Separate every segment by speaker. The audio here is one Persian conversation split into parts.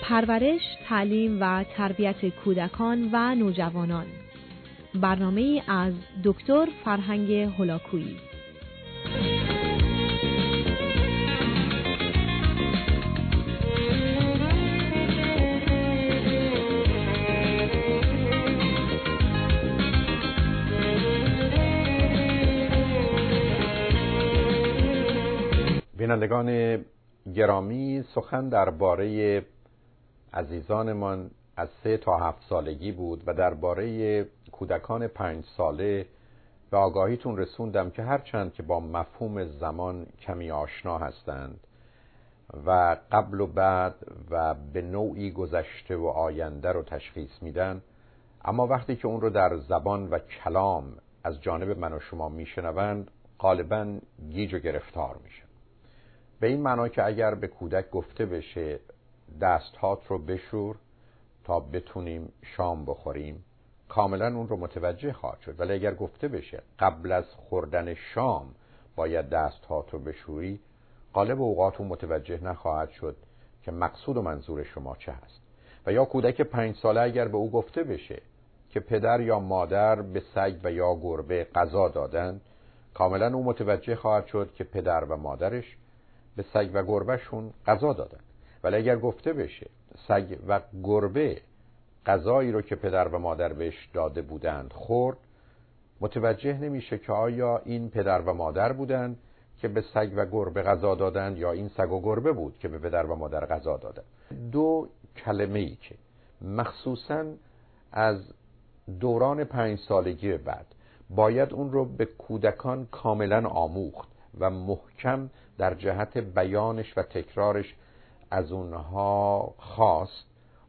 Speaker 1: پرورش، تعلیم و تربیت کودکان و نوجوانان. برنامه‌ای از دکتر فرهنگ هولاکویی.
Speaker 2: بینندگان گرامی، سخن درباره عزیزانمان از 3 تا 7 سالگی بود و درباره کودکان 5 ساله به آگاهیتون رسوندم که هرچند که با مفهوم زمان کمی آشنا هستند و قبل و بعد و به نوعی گذشته و آینده رو تشخیص میدن، اما وقتی که اون رو در زبان و کلام از جانب من و شما میشنوند غالباً گیج و گرفتار میشن. به این معنی که اگر به کودک گفته بشه دستهات رو بشور تا بتونیم شام بخوریم، کاملا اون رو متوجه خواهد شد. ولی اگر گفته بشه قبل از خوردن شام باید دستهات رو بشوری، غالب اوقات اون متوجه نخواهد شد که مقصود و منظور شما چه هست. و یا کودک 5 ساله اگر به او گفته بشه که پدر یا مادر به سگ و یا گربه غذا دادن، کاملا اون متوجه خواهد شد که پدر و مادرش به سگ و گربه شون غذا دادن. ولی اگر گفته بشه سگ و گربه غذایی رو که پدر و مادر بهش داده بودند خورد، متوجه نمیشه که آیا این پدر و مادر بودند که به سگ و گربه غذا دادند یا این سگ و گربه بود که به پدر و مادر غذا دادند. 2 کلمه‌ای که مخصوصاً از دوران 5 سالگی بعد باید اون رو به کودکان کاملا آموخت و محکم در جهت بیانش و تکرارش از اونها خواست،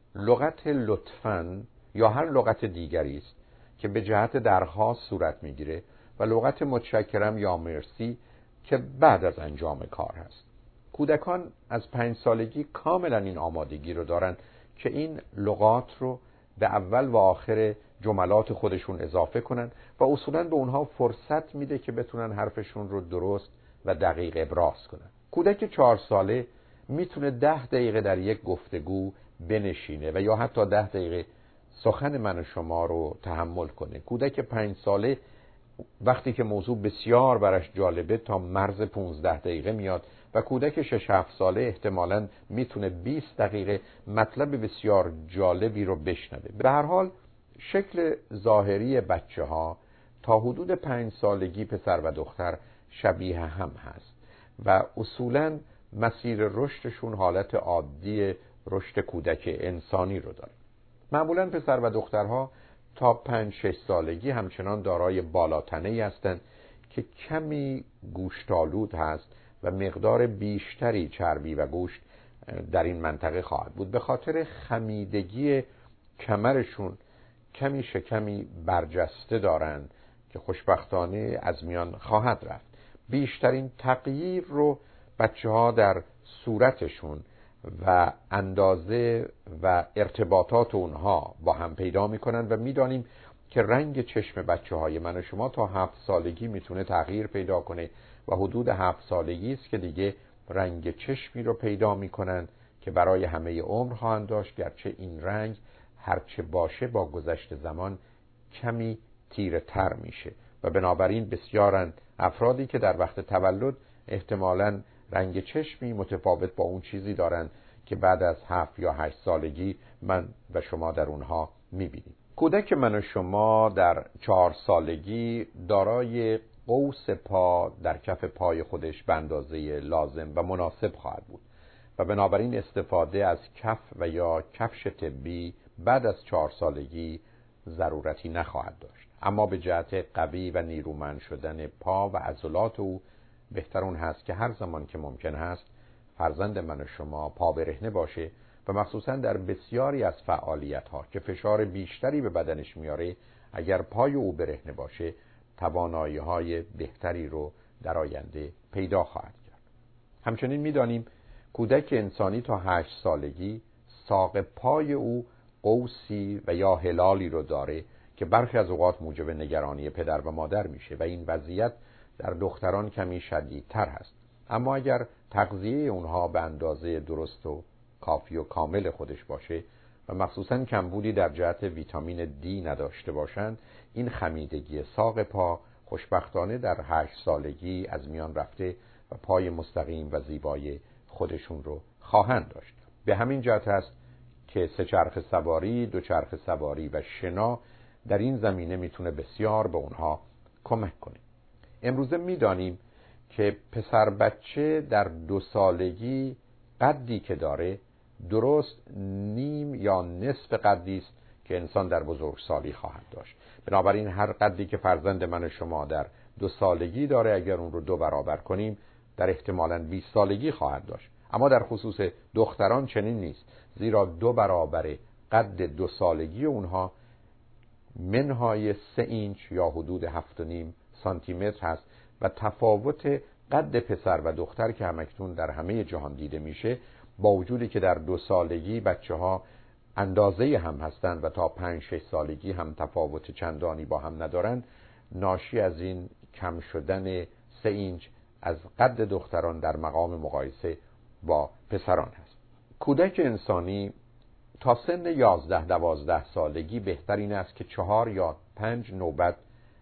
Speaker 2: لغت لطفاً یا هر لغت دیگری است که به جهت درخواست صورت میگیره و لغت متشکرم یا مرسی که بعد از انجام کار هست. کودکان از 5 سالگی کاملا این آمادگی رو دارن که این لغات رو به اول و آخر جملات خودشون اضافه کنن و اصولاً به اونها فرصت میده که بتونن حرفشون رو درست و دقیق ابراز کنن. کودک 4 ساله میتونه 10 دقیقه در یک گفتگو بنشینه و یا حتی 10 دقیقه سخن من و شما رو تحمل کنه. کودک 5 ساله وقتی که موضوع بسیار براش جالبه تا مرز 15 دقیقه میاد و کودک 6-7 ساله احتمالاً میتونه 20 دقیقه مطلب بسیار جالبی رو بشنوه. به هر حال شکل ظاهری بچه‌ها تا حدود 5 سالگی پسر و دختر شبیه هم هست و اصولاً مسیر رشدشون حالت عادی رشد کودک انسانی رو داره. معمولاً پسر و دخترها تا 5-6 سالگی همچنان دارای بالاتنه‌ای هستند که کمی گوشتالود هست و مقدار بیشتری چربی و گوشت در این منطقه خواهد بود. به خاطر خمیدگی کمرشون کمی شکمی برجسته دارند که خوشبختانه از میان خواهد رفت. بیشترین تغییر رو بچه‌ها در صورتشون و اندازه و ارتباطات اونها با هم پیدا میکنن و میدانیم که رنگ چشم بچه‌های من و شما تا 7 سالگی میتونه تغییر پیدا کنه و حدود 7 سالگی است که دیگه رنگ چشمی رو پیدا میکنن که برای همه عمر خواهند داشت، گرچه این رنگ هرچه باشه با گذشت زمان کمی تیره تر میشه و بنابراین بسیارن افرادی که در وقت تولد احتمالاً رنگ چشمی متفاوت با اون چیزی دارن که بعد از 7 یا 8 سالگی من و شما در اونها میبینیم. کودک من و شما در 4 سالگی دارای قوس پا در کف پای خودش به اندازه لازم و مناسب خواهد بود و بنابراین استفاده از کف و یا کفش طبی بعد از 4 سالگی ضرورتی نخواهد داشت. اما به جهت قوی و نیرومند شدن پا و عضلات او بهتر اون هست که هر زمان که ممکن هست فرزند من و شما پا برهنه باشه و مخصوصا در بسیاری از فعالیت ها که فشار بیشتری به بدنش میاره، اگر پای او برهنه باشه توانایی های بهتری رو در آینده پیدا خواهد کرد. همچنین میدانیم کودک انسانی تا 8 سالگی ساق پای او قوسی و یا هلالی رو داره که برخی از اوقات موجب نگرانی پدر و مادر میشه و این وضعیت در دختران کمی شدیدتر هست. اما اگر تغذیه اونها به اندازه درست و کافی و کامل خودش باشه و مخصوصاً کمبودی در جهت ویتامین دی نداشته باشند، این خمیدگی ساق پا خوشبختانه در 8 سالگی از میان رفته و پای مستقیم و زیبای خودشون رو خواهند داشت. به همین جهت است که 3 چرخ سواری، 2 چرخ سواری و شنا در این زمینه میتونه بسیار به اونها کمک کنه. امروزه میدانیم که پسر بچه در 2 سالگی قدی که داره درست نیم یا نصف قدی است که انسان در بزرگسالی خواهد داشت. بنابراین هر قدی که فرزند من و شما در 2 سالگی داره، اگر اون رو 2 برابر کنیم در احتمالاً 20 سالگی خواهد داشت. اما در خصوص دختران چنین نیست، زیرا 2 برابر قد 2 سالگی اونها منهای 3 اینچ یا حدود 7.5 سانتی متر هست و تفاوت قد پسر و دختر که همکنون در همه جهان دیده میشه، با وجودی که در 2 سالگی بچه ها اندازه هم هستند و تا 5-6 سالگی هم تفاوت چندانی با هم ندارن، ناشی از این کم شدن 3 اینچ از قد دختران در مقام مقایسه با پسران هست. کودک انسانی تا سن 11-12 سالگی بهتر این است که 4 یا 5 نوبت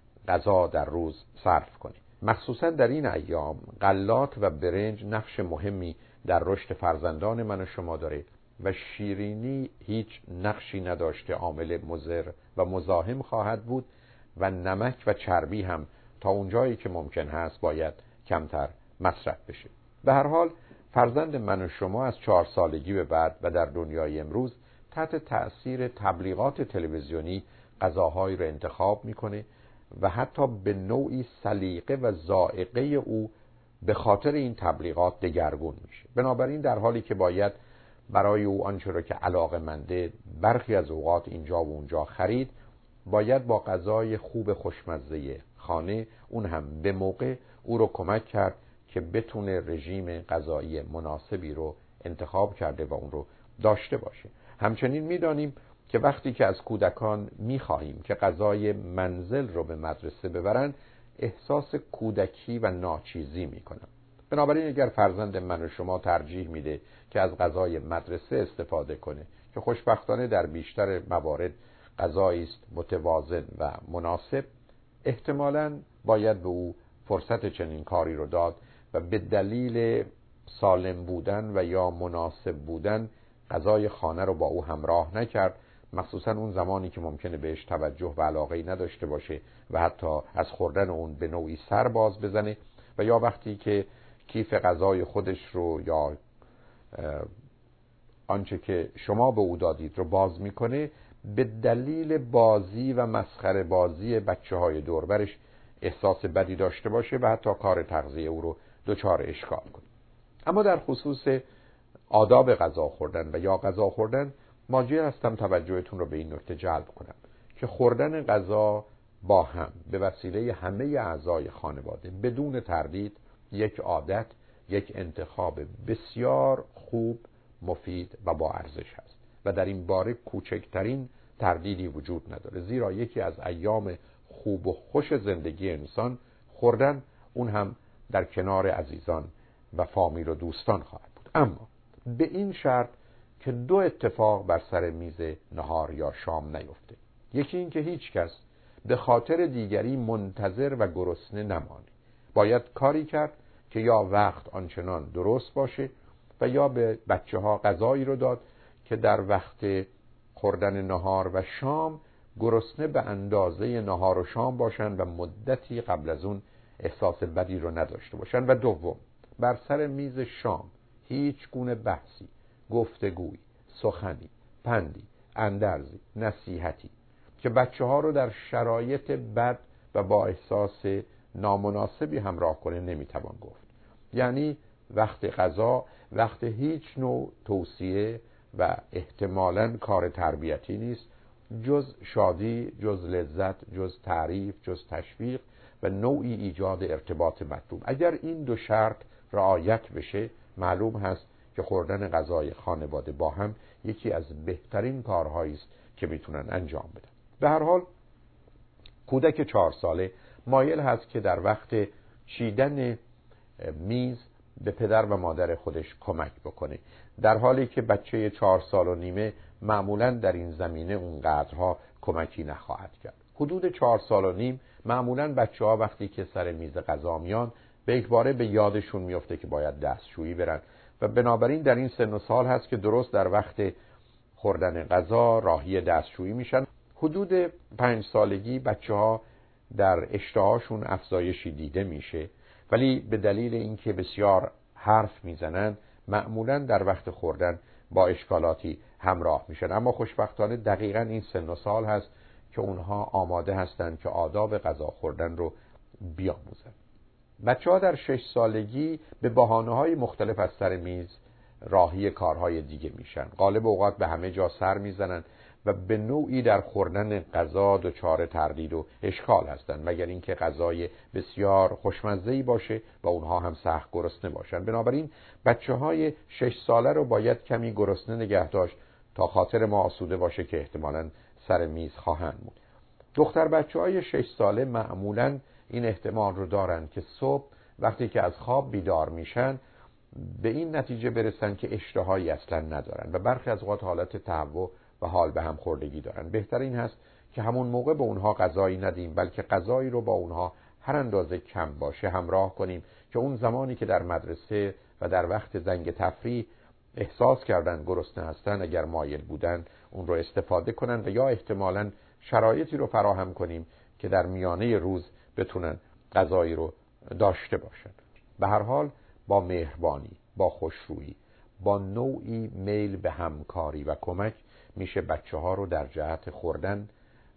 Speaker 2: غذا در روز صرف کنه. مخصوصا در این ایام غلات و برنج نقش مهمی در رشد فرزندان من و شما داره و شیرینی هیچ نقشی نداشته، عامل مضر و مزاحم خواهد بود و نمک و چربی هم تا اونجایی که ممکن هست باید کمتر مصرف بشه. به هر حال فرزند من و شما از 4 سالگی به بعد و در دنیای امروز تحت تأثیر تبلیغات تلویزیونی غذاهایی رو انتخاب میکنه و حتی به نوعی سلیقه و ذائقه او به خاطر این تبلیغات دگرگون میشه. بنابراین در حالی که باید برای او آنچه را که علاقه‌منده برخی از اوقات اینجا و اونجا خرید، باید با غذای خوب خوشمزه خانه، اون هم به موقع، او رو کمک کرد که بتونه رژیم غذایی مناسبی رو انتخاب کرده و اون رو داشته باشه. همچنین میدانیم که وقتی که از کودکان میخواهیم که غذای منزل رو به مدرسه ببرن، احساس کودکی و ناچیزی میکنن. بنابراین اگر فرزند من و شما ترجیح میده که از غذای مدرسه استفاده کنه که خوشبختانه در بیشتر موارد غذایی است متوازن و مناسب، احتمالاً باید به او فرصت چنین کاری رو داد و به دلیل سالم بودن و یا مناسب بودن غذای خانه رو با او همراه نکرد، مخصوصا اون زمانی که ممکنه بهش توجه و علاقه‌ای نداشته باشه و حتی از خوردن اون به نوعی سر باز بزنه، و یا وقتی که کیف غذای خودش رو یا آنچه که شما به او دادید رو باز میکنه، به دلیل بازی و مسخره بازی بچه‌های دور برش احساس بدی داشته باشه و حتی کار تغذیه او رو دچار اشکال کنه. اما در خصوص آداب غذا خوردن و یا غذا خوردن، مایل هستم توجهتون رو به این نکته جلب کنم که خوردن غذا با هم به وسیله همه اعضای خانواده بدون تردید یک عادت، یک انتخاب بسیار خوب، مفید و با ارزش است و در این باره کوچکترین تردیدی وجود نداره، زیرا یکی از ایام خوب و خوش زندگی انسان خوردن، اون هم در کنار عزیزان و فامیل و دوستان خواهد بود. اما به این شرط که 2 اتفاق بر سر میز نهار یا شام نیفته. یکی این که هیچ کس به خاطر دیگری منتظر و گرسنه نمانه. باید کاری کرد که یا وقت آنچنان درست باشه و یا به بچه ها غذایی رو داد که در وقت خوردن نهار و شام گرسنه به اندازه نهار و شام باشن و مدتی قبل از اون احساس بدی رو نداشته باشن. و دوم، بر سر میز شام هیچ گونه بحثی، گفتگویی، سخنی، پندی، اندرزی، نصیحتی که بچه ها رو در شرایط بد و با احساس نامناسبی همراه کنه نمیتوان گفت. یعنی وقت غذا وقت هیچ نوع توصیه و احتمالاً کار تربیتی نیست، جز شادی، جز لذت، جز تعریف، جز تشویق و نوعی ایجاد ارتباط مطلوب. اگر این 2 شرط رعایت بشه، معلوم هست که خوردن غذای خانواده با هم یکی از بهترین کارهایی است که میتونن انجام بدن. به هر حال کودک 4 ساله مایل هست که در وقت چیدن میز به پدر و مادر خودش کمک بکنه، در حالی که بچه 4 سال و نیمه معمولاً در این زمینه اونقدرها کمکی نخواهد کرد. حدود 4 سال و نیم معمولاً بچه‌ها وقتی که سر میز غذا میان به یک باره به یادشون میفته که باید دستشویی برن و بنابراین در این سن و سال هست که درست در وقت خوردن غذا راهی دستشویی میشن. حدود 5 سالگی بچه‌ها در اشتهاشون افزایشی دیده میشه، ولی به دلیل اینکه بسیار حرف میزنن معمولاً در وقت خوردن با اشکالاتی همراه میشن. اما خوشبختانه دقیقاً این سن و سال هست که اونها آماده هستند که آداب غذا خوردن رو بیاموزن. بچه‌ها در 6 سالگی به بهانه‌های مختلف از سر میز راهی کارهای دیگه میشن. غالب اوقات به همه جا سر میزنن و به نوعی در خوردن غذا دچار تردید و اشکال هستن، مگر اینکه غذای بسیار خوشمزه‌ای باشه و اونها هم سخت گرسنه باشن. بنابراین بچه‌های 6 ساله رو باید کمی گرسنه نگه داشت تا خاطر ما آسوده باشه که احتمالاً سر میز خواهند بود. دختر بچه‌های 6 ساله معمولاً این احتمال رو دارن که صبح وقتی که از خواب بیدار میشن به این نتیجه برسن که اشتهایی اصلا ندارن و برخی از اوقات حالت تهوع و حال به هم خوردگی دارن. بهتر این هست که همون موقع به اونها غذایی ندیم، بلکه غذایی رو با اونها هر اندازه کم باشه همراه کنیم که اون زمانی که در مدرسه و در وقت زنگ تفریح احساس کردن گرسنه هستن، اگر مایل بودن اون رو استفاده کنن و یا احتمالاً شرایطی رو فراهم کنیم که در میانه روز بتونن غذایی رو داشته باشن. به هر حال با مهربانی، با خوشرویی، با نوعی میل به همکاری و کمک میشه بچه‌ها رو در جهت خوردن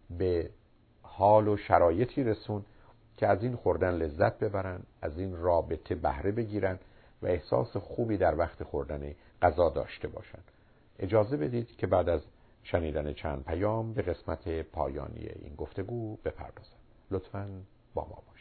Speaker 2: به حال و شرایطی رسون که از این خوردن لذت ببرن، از این رابطه بهره بگیرن و احساس خوبی در وقت خوردن غذا داشته باشن. اجازه بدید که بعد از شنیدن چند پیام به قسمت پایانی این گفتگو بپردازم. لطفاً با ما باشید.